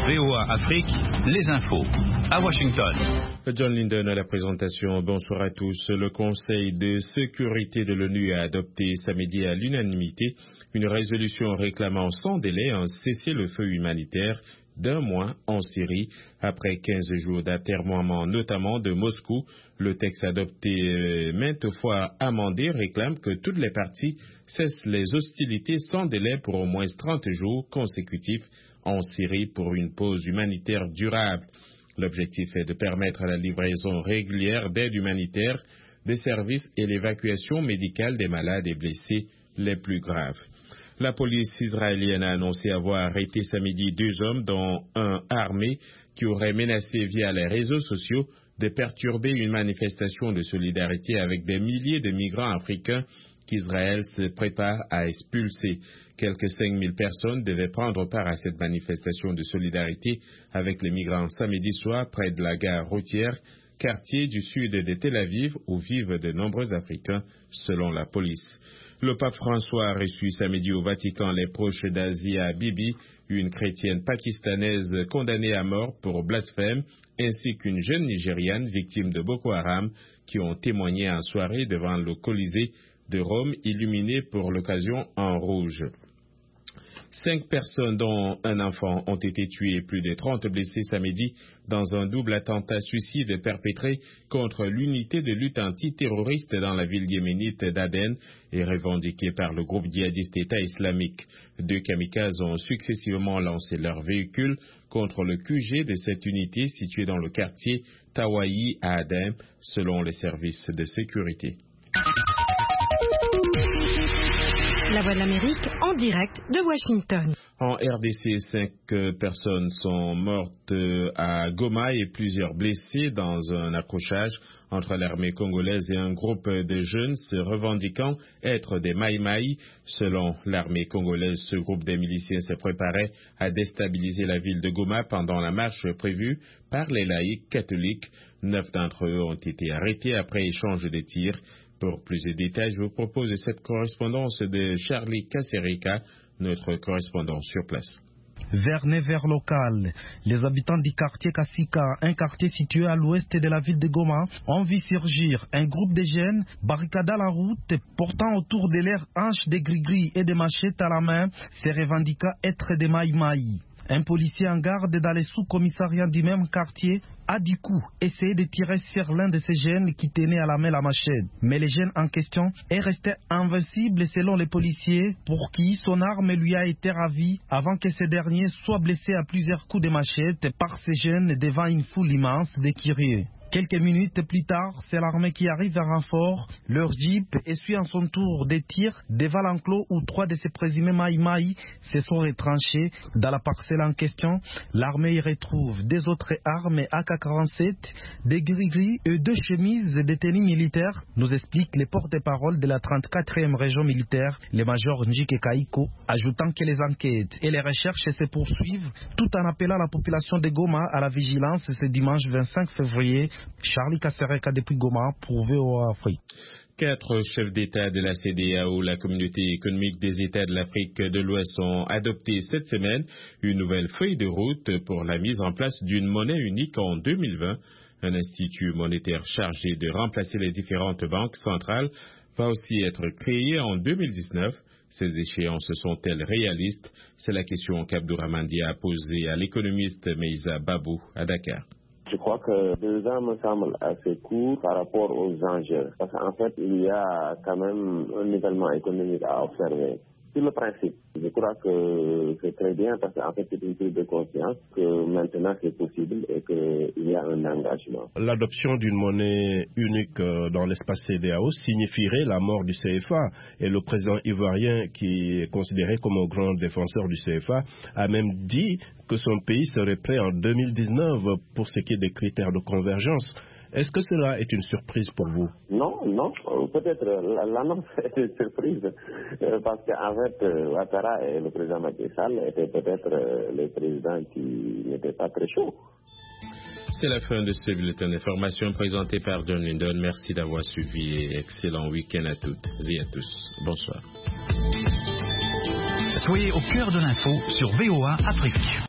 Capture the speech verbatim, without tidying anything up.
V O A Afrique, les infos. À Washington. John Linden à la présentation. Bonsoir à tous. Le Conseil de sécurité de l'ONU a adopté samedi à l'unanimité une résolution réclamant sans délai un cessez-le-feu humanitaire d'un mois en Syrie. Après quinze jours d'atermoiement, notamment de Moscou, le texte adopté euh, maintes fois amendé réclame que toutes les parties cessent les hostilités sans délai pour au moins trente jours consécutifs en Syrie pour une pause humanitaire durable. L'objectif est de permettre la livraison régulière d'aide humanitaire, des services et l'évacuation médicale des malades et blessés les plus graves. La police israélienne a annoncé avoir arrêté samedi deux hommes, dont un armé, qui aurait menacé via les réseaux sociaux de perturber une manifestation de solidarité avec des milliers de migrants africains qu'Israël se prépare à expulser. Quelques cinq mille personnes devaient prendre part à cette manifestation de solidarité avec les migrants samedi soir près de la gare routière, quartier du sud de Tel Aviv où vivent de nombreux Africains, selon la police. Le pape François a reçu samedi au Vatican les proches d'Asia Bibi, une chrétienne pakistanaise condamnée à mort pour blasphème, ainsi qu'une jeune Nigériane victime de Boko Haram qui ont témoigné en soirée devant le Colisée de Rome, illuminé pour l'occasion en rouge. Cinq personnes, dont un enfant, ont été tuées et plus de trente blessés samedi dans un double attentat suicide perpétré contre l'unité de lutte antiterroriste dans la ville yéménite d'Aden et revendiqué par le groupe djihadiste État islamique. Deux kamikazes ont successivement lancé leurs véhicules contre le Q G de cette unité située dans le quartier Tawayi à Aden, selon les services de sécurité. La Voix de l'Amérique en direct de Washington. En R D C, cinq personnes sont mortes à Goma et plusieurs blessées dans un accrochage entre l'armée congolaise et un groupe de jeunes se revendiquant être des Maï-Maï. Selon l'armée congolaise, ce groupe de miliciens se préparait à déstabiliser la ville de Goma pendant la marche prévue par les laïcs catholiques. Neuf d'entre eux ont été arrêtés après échange de tirs. Pour plus de détails, je vous propose cette correspondance de Charlie Kasereka, notre correspondant sur place. Vers neuf heures locales, les habitants du quartier Kassika, un quartier situé à l'ouest de la ville de Goma, ont vu surgir un groupe de jeunes barricadant la route, portant autour de leurs hanches des gris-gris et des machettes à la main, se revendiquant être des maï-maï. Un policier en garde dans les sous-commissariats du même quartier a du coup essayé de tirer sur l'un de ces jeunes qui tenait à la main la machette. Mais le jeune en question est resté invincible selon les policiers, pour qui son arme lui a été ravie avant que ce dernier soit blessé à plusieurs coups de machette par ces jeunes devant une foule immense de curieux. Quelques minutes plus tard, c'est l'armée qui arrive en renfort. Leur jeep essuie en son tour des tirs devant l'enclos où trois de ces présumés maï-maï se sont retranchés. Dans la parcelle en question, l'armée y retrouve des autres armes A K quarante-sept, des gris-gris et deux chemises de tenue militaire, nous explique le porte-parole de la trente-quatrième région militaire, le major Njike Kaiko, ajoutant que les enquêtes et les recherches se poursuivent tout en appelant la population de Goma à la vigilance ce dimanche vingt-cinq février. Charlie Kasereka depuis Goma pour V O A Afrique. Quatre chefs d'État de la C D A O, la communauté économique des États de l'Afrique de l'Ouest, ont adopté cette semaine une nouvelle feuille de route pour la mise en place d'une monnaie unique en deux mille vingt. Un institut monétaire chargé de remplacer les différentes banques centrales va aussi être créé en deux mille dix-neuf. Ces échéances sont-elles réalistes? C'est la question qu'Abdourahmane a posée à l'économiste Meïsa Babou à Dakar. Je crois que deux ans me semble assez court par rapport aux enjeux. Parce qu'en fait, il y a quand même un nivellement économique à observer. Sur le principe, je crois que c'est très bien parce qu'en fait, c'est une prise de conscience que maintenant c'est possible et qu'il y a un engagement. L'adoption d'une monnaie unique dans l'espace C D A O signifierait la mort du C F A. Et le président ivoirien, qui est considéré comme un grand défenseur du C F A, a même dit que son pays serait prêt en deux mille dix-neuf pour ce qui est des critères de convergence. Est-ce que cela est une surprise pour vous? Non, non. Peut-être l'annonce est une surprise. Parce qu'en fait, Ouattara et le président Macky Sall étaient peut-être les présidents qui n'étaient pas très chauds. C'est la fin de ce bulletin d'information présenté par John Linden. Merci d'avoir suivi et excellent week-end à toutes et à tous. Bonsoir. Soyez au cœur de l'info sur V O A Afrique.